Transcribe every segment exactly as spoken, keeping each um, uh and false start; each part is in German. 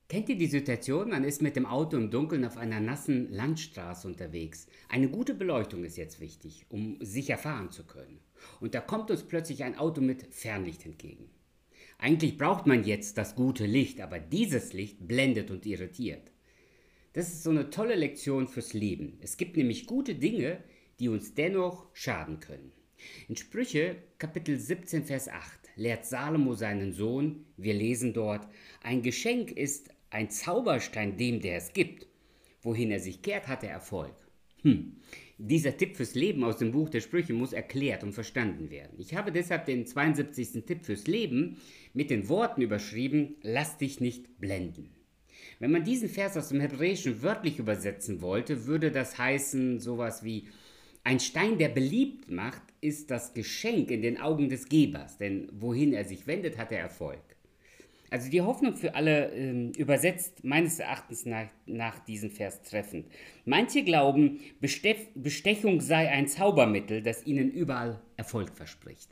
Kennt ihr die Situation? Man ist mit dem Auto im Dunkeln auf einer nassen Landstraße unterwegs. Eine gute Beleuchtung ist jetzt wichtig, um sicher fahren zu können. Und da kommt uns plötzlich ein Auto mit Fernlicht entgegen. Eigentlich braucht man jetzt das gute Licht, aber dieses Licht blendet und irritiert. Das ist so eine tolle Lektion fürs Leben. Es gibt nämlich gute Dinge, die uns dennoch schaden können. In Sprüche Kapitel siebzehn, Vers acht lehrt Salomo seinen Sohn, wir lesen dort, ein Geschenk ist ein Zauberstein dem, der es gibt. Wohin er sich kehrt, hat er Erfolg. Hm. Dieser Tipp fürs Leben aus dem Buch der Sprüche muss erklärt und verstanden werden. Ich habe deshalb den zweiundsiebzigsten Tipp fürs Leben mit den Worten überschrieben, lass dich nicht blenden. Wenn man diesen Vers aus dem Hebräischen wörtlich übersetzen wollte, würde das heißen sowas wie ein Stein, der beliebt macht, ist das Geschenk in den Augen des Gebers, denn wohin er sich wendet, hat er Erfolg. Also die Hoffnung für alle äh, übersetzt meines Erachtens nach, nach diesem Vers treffend. Manche glauben, Bestech Bestechung sei ein Zaubermittel, das ihnen überall Erfolg verspricht.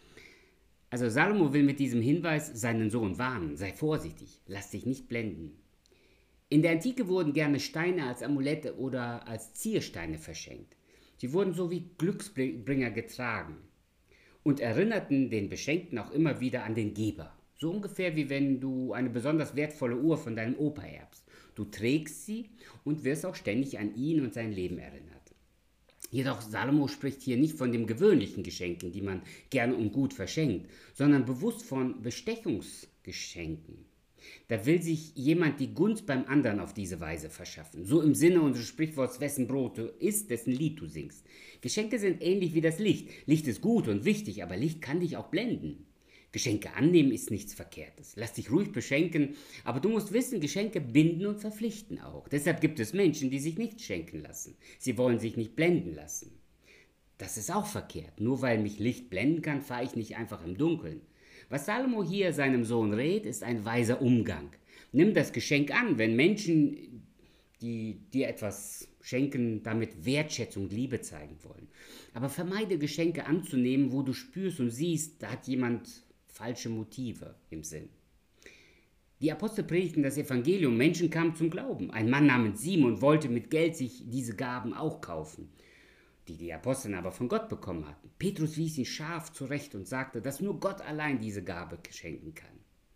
Also Salomo will mit diesem Hinweis seinen Sohn warnen, sei vorsichtig, lass dich nicht blenden. In der Antike wurden gerne Steine als Amulette oder als Ziersteine verschenkt. Sie wurden so wie Glücksbringer getragen und erinnerten den Beschenkten auch immer wieder an den Geber. So ungefähr wie wenn du eine besonders wertvolle Uhr von deinem Opa erbst. Du trägst sie und wirst auch ständig an ihn und sein Leben erinnert. Jedoch Salomo spricht hier nicht von den gewöhnlichen Geschenken, die man gern und gut verschenkt, sondern bewusst von Bestechungsgeschenken. Da will sich jemand die Gunst beim anderen auf diese Weise verschaffen. So im Sinne unseres Sprichworts, wessen Brot du isst, dessen Lied du singst. Geschenke sind ähnlich wie das Licht. Licht ist gut und wichtig, aber Licht kann dich auch blenden. Geschenke annehmen ist nichts Verkehrtes. Lass dich ruhig beschenken, aber du musst wissen, Geschenke binden und verpflichten auch. Deshalb gibt es Menschen, die sich nicht schenken lassen. Sie wollen sich nicht blenden lassen. Das ist auch verkehrt. Nur weil mich Licht blenden kann, fahre ich nicht einfach im Dunkeln. Was Salomo hier seinem Sohn rät, ist ein weiser Umgang. Nimm das Geschenk an, wenn Menschen, die dir etwas schenken, damit Wertschätzung und Liebe zeigen wollen. Aber vermeide Geschenke anzunehmen, wo du spürst und siehst, da hat jemand falsche Motive im Sinn. Die Apostel predigten das Evangelium, Menschen kamen zum Glauben. Ein Mann namens Simon wollte mit Geld sich diese Gaben auch kaufen, die die Apostel aber von Gott bekommen hatten. Petrus wies ihn scharf zurecht und sagte, dass nur Gott allein diese Gabe schenken kann.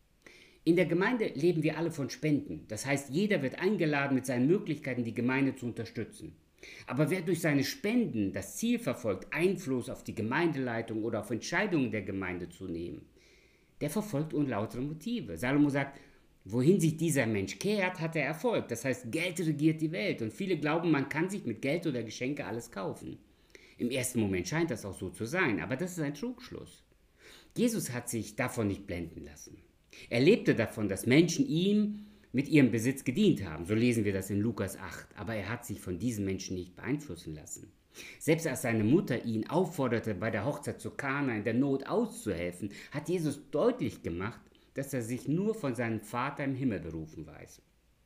In der Gemeinde leben wir alle von Spenden. Das heißt, jeder wird eingeladen, mit seinen Möglichkeiten die Gemeinde zu unterstützen. Aber wer durch seine Spenden das Ziel verfolgt, Einfluss auf die Gemeindeleitung oder auf Entscheidungen der Gemeinde zu nehmen, der verfolgt unlautere Motive. Salomo sagt, wohin sich dieser Mensch kehrt, hat er Erfolg. Das heißt, Geld regiert die Welt. Und viele glauben, man kann sich mit Geld oder Geschenke alles kaufen. Im ersten Moment scheint das auch so zu sein, aber das ist ein Trugschluss. Jesus hat sich davon nicht blenden lassen. Er lebte davon, dass Menschen ihm mit ihrem Besitz gedient haben. So lesen wir das in Lukas acht. Aber er hat sich von diesen Menschen nicht beeinflussen lassen. Selbst als seine Mutter ihn aufforderte, bei der Hochzeit zu Kana in der Not auszuhelfen, hat Jesus deutlich gemacht, dass er sich nur von seinem Vater im Himmel berufen weiß.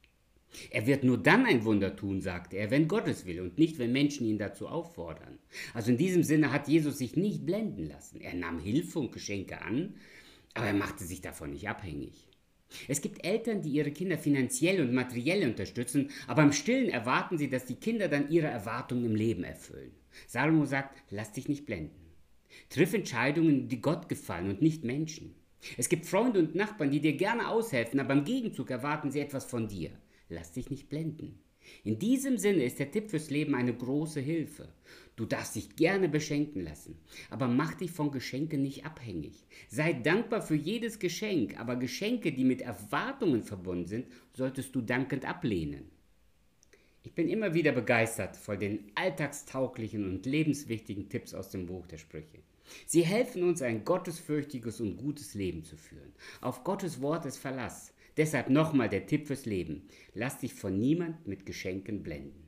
Er wird nur dann ein Wunder tun, sagte er, wenn Gott es will und nicht, wenn Menschen ihn dazu auffordern. Also in diesem Sinne hat Jesus sich nicht blenden lassen. Er nahm Hilfe und Geschenke an, aber er machte sich davon nicht abhängig. Es gibt Eltern, die ihre Kinder finanziell und materiell unterstützen, aber im Stillen erwarten sie, dass die Kinder dann ihre Erwartungen im Leben erfüllen. Salomo sagt, lass dich nicht blenden. Triff Entscheidungen, die Gott gefallen und nicht Menschen. Es gibt Freunde und Nachbarn, die dir gerne aushelfen, aber im Gegenzug erwarten sie etwas von dir. Lass dich nicht blenden. In diesem Sinne ist der Tipp fürs Leben eine große Hilfe. Du darfst dich gerne beschenken lassen, aber mach dich von Geschenken nicht abhängig. Sei dankbar für jedes Geschenk, aber Geschenke, die mit Erwartungen verbunden sind, solltest du dankend ablehnen. Ich bin immer wieder begeistert von den alltagstauglichen und lebenswichtigen Tipps aus dem Buch der Sprüche. Sie helfen uns, ein gottesfürchtiges und gutes Leben zu führen. Auf Gottes Wort ist Verlass. Deshalb nochmal der Tipp fürs Leben. Lass dich von niemand mit Geschenken blenden.